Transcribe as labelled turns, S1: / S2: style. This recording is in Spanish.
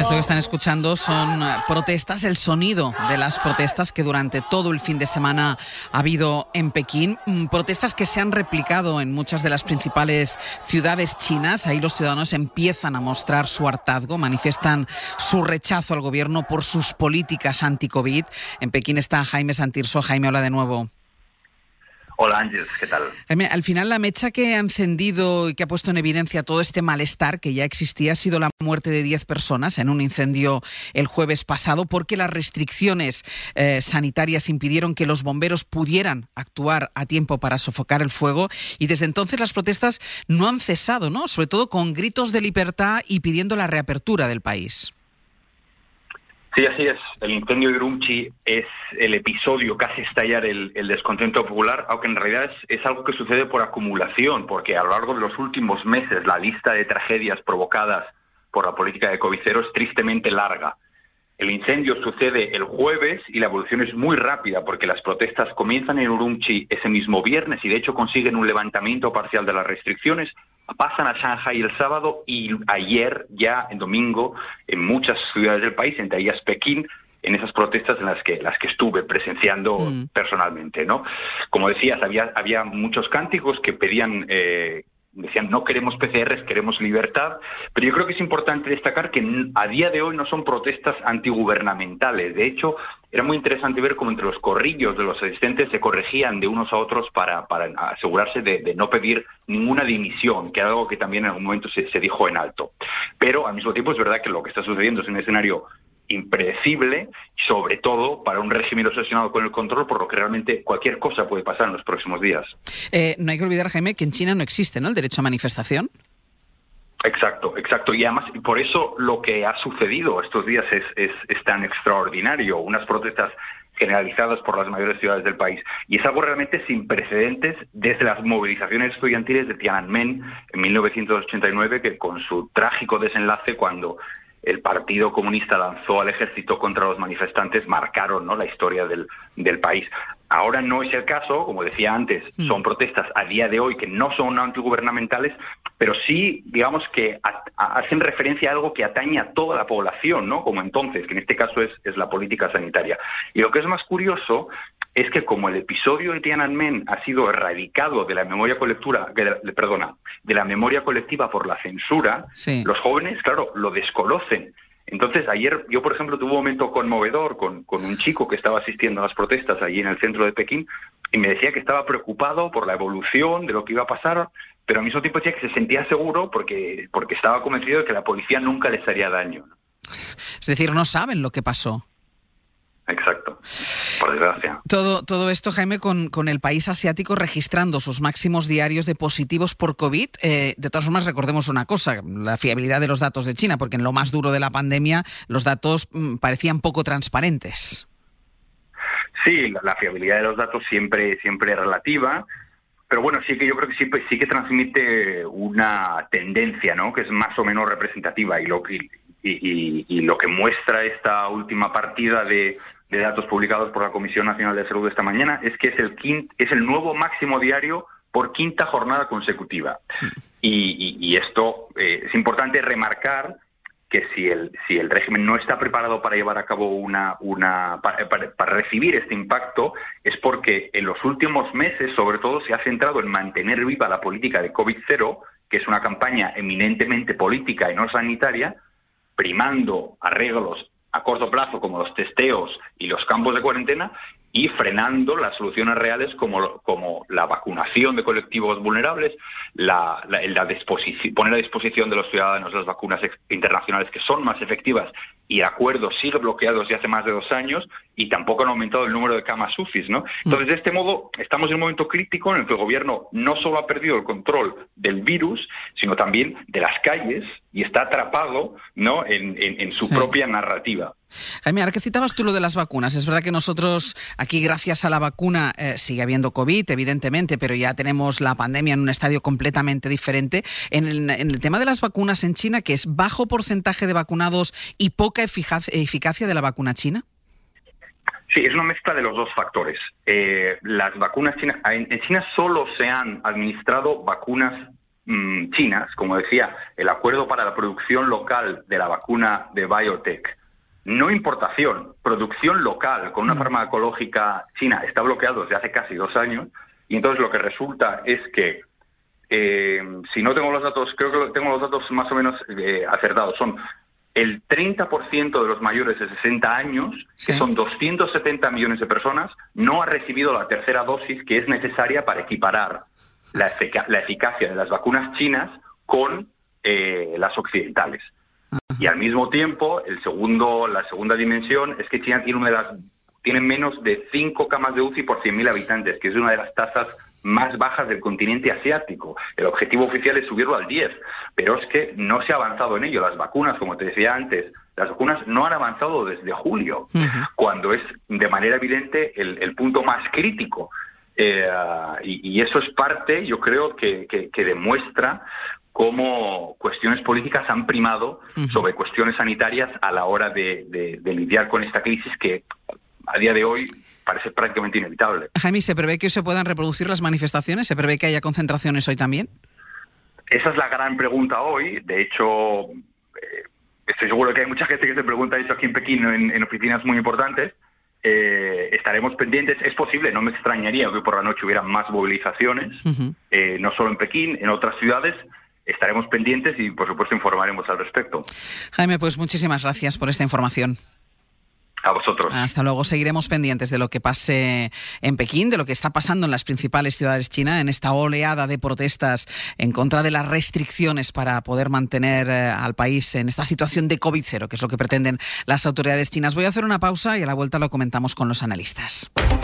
S1: Esto que están escuchando son protestas, el sonido de las protestas que durante todo el fin de semana ha habido en Pekín. Protestas que se han replicado en muchas de las principales ciudades chinas. Ahí los ciudadanos empiezan a mostrar su hartazgo, manifiestan su rechazo al gobierno por sus políticas anti-COVID. En Pekín está Jaime Santirso. Jaime, hola de nuevo.
S2: Hola Ángeles, ¿qué tal?
S1: Jaime, al final la mecha que ha encendido y que ha puesto en evidencia todo este malestar que ya existía ha sido la muerte de 10 personas en un incendio el jueves pasado porque las restricciones sanitarias impidieron que los bomberos pudieran actuar a tiempo para sofocar el fuego, y desde entonces las protestas no han cesado, ¿no? Sobre todo con gritos de libertad y pidiendo la reapertura del país.
S2: Sí, así es. El incendio de Urumqi es el episodio que hace estallar el descontento popular, aunque en realidad es algo que sucede por acumulación, porque a lo largo de los últimos meses la lista de tragedias provocadas por la política de COVID-0 es tristemente larga. El incendio sucede el jueves y la evolución es muy rápida porque las protestas comienzan en Urumqi ese mismo viernes y de hecho consiguen un levantamiento parcial de las restricciones, pasan a Shanghái el sábado y ayer, ya en domingo, en muchas ciudades del país, entre ellas Pekín, en esas protestas en las que estuve presenciando personalmente, ¿no? Como decías, había muchos cánticos que pedían... decían, no queremos PCRs, queremos libertad, pero yo creo que es importante destacar que a día de hoy no son protestas antigubernamentales. De hecho, era muy interesante ver cómo entre los corrillos de los asistentes se corregían de unos a otros para asegurarse de no pedir ninguna dimisión, que era algo que también en algún momento se dijo en alto. Pero al mismo tiempo es verdad que lo que está sucediendo es un escenario impredecible, sobre todo para un régimen obsesionado con el control, por lo que realmente cualquier cosa puede pasar en los próximos días.
S1: No hay que olvidar, Jaime, que en China no existe, ¿no?, el derecho a manifestación.
S2: Exacto. Y además, por eso lo que ha sucedido estos días es tan extraordinario. Unas protestas generalizadas por las mayores ciudades del país. Y es algo realmente sin precedentes desde las movilizaciones estudiantiles de Tiananmen en 1989, que con su trágico desenlace cuando el Partido Comunista lanzó al ejército contra los manifestantes, marcaron, ¿no?, la historia del país. Ahora no es el caso, como decía antes, son protestas a día de hoy que no son antigubernamentales, pero sí, digamos que hacen referencia a algo que atañe a toda la población, ¿no?, como entonces, que en este caso es la política sanitaria. Y lo que es más curioso es que como el episodio de Tiananmen ha sido erradicado de la memoria colectiva, de la memoria colectiva por la censura, sí, los jóvenes, claro, lo desconocen. Entonces, ayer yo, por ejemplo, tuve un momento conmovedor con un chico que estaba asistiendo a las protestas allí en el centro de Pekín y me decía que estaba preocupado por la evolución de lo que iba a pasar, pero al mismo tiempo decía que se sentía seguro porque estaba convencido de que la policía nunca les haría daño, ¿no?
S1: Es decir, no saben lo que pasó.
S2: Exacto, por desgracia.
S1: Todo esto, Jaime, con el país asiático registrando sus máximos diarios de positivos por COVID. De todas formas, recordemos una cosa, la fiabilidad de los datos de China, porque en lo más duro de la pandemia los datos parecían poco transparentes.
S2: Sí, la fiabilidad de los datos siempre es relativa, pero bueno, sí que yo creo que siempre sí que transmite una tendencia, ¿no?, que es más o menos representativa, y lo que muestra esta última partida de datos publicados por la Comisión Nacional de Salud esta mañana es que es el nuevo máximo diario por quinta jornada consecutiva. Y esto es importante remarcar que si el régimen no está preparado para llevar a cabo para recibir este impacto, es porque en los últimos meses, sobre todo, se ha centrado en mantener viva la política de COVID-0, que es una campaña eminentemente política y no sanitaria, primando arreglos a corto plazo como los testeos y los campos de cuarentena y frenando las soluciones reales como la vacunación de colectivos vulnerables, poner a disposición de los ciudadanos las vacunas internacionales que son más efectivas, y el acuerdo sigue bloqueado desde hace más de 2 años y tampoco han aumentado el número de camas UCIs, ¿no? Entonces, de este modo, estamos en un momento crítico en el que el gobierno no solo ha perdido el control del virus, sino también de las calles, y está atrapado, ¿no?, en su propia narrativa.
S1: Jaime, ahora que citabas tú lo de las vacunas, es verdad que nosotros aquí, gracias a la vacuna, sigue habiendo COVID, evidentemente, pero ya tenemos la pandemia en un estadio completamente diferente. En el tema de las vacunas en China, ¿que es bajo porcentaje de vacunados y poca eficacia de la vacuna china?
S2: Sí, es una mezcla de los dos factores. Las vacunas chinas, en China solo se han administrado vacunas chinas, como decía, el acuerdo para la producción local de la vacuna de BioNTech, no importación, producción local con una farmacológica china, está bloqueado desde hace casi 2 años, y entonces lo que resulta es que, si no tengo los datos, creo que tengo los datos más o menos acertados, son el 30% de los mayores de 60 años, que son 270 millones de personas, no ha recibido la tercera dosis que es necesaria para equiparar la eficacia de las vacunas chinas con las occidentales. Y al mismo tiempo, la segunda dimensión es que China tiene menos de 5 camas de UCI por 100.000 habitantes, que es una de las tasas más bajas del continente asiático. El objetivo oficial es subirlo al 10, pero es que no se ha avanzado en ello. Las vacunas, como te decía antes, las vacunas no han avanzado desde julio, cuando es de manera evidente el punto más crítico. Y eso es parte, yo creo, que demuestra cómo cuestiones políticas han primado sobre cuestiones sanitarias a la hora de lidiar con esta crisis que a día de hoy parece prácticamente inevitable.
S1: Jaime, ¿se prevé que se puedan reproducir las manifestaciones? ¿Se prevé que haya concentraciones hoy también?
S2: Esa es la gran pregunta hoy. De hecho, estoy seguro que hay mucha gente que se pregunta eso aquí en Pekín, en oficinas muy importantes. Estaremos pendientes. Es posible, no me extrañaría que hoy por la noche hubiera más movilizaciones, no solo en Pekín, en otras ciudades. Estaremos pendientes y, por supuesto, informaremos al respecto.
S1: Jaime, pues muchísimas gracias por esta información.
S2: A vosotros.
S1: Hasta luego. Seguiremos pendientes de lo que pase en Pekín, de lo que está pasando en las principales ciudades chinas, en esta oleada de protestas en contra de las restricciones para poder mantener al país en esta situación de COVID-0, que es lo que pretenden las autoridades chinas. Voy a hacer una pausa y a la vuelta lo comentamos con los analistas.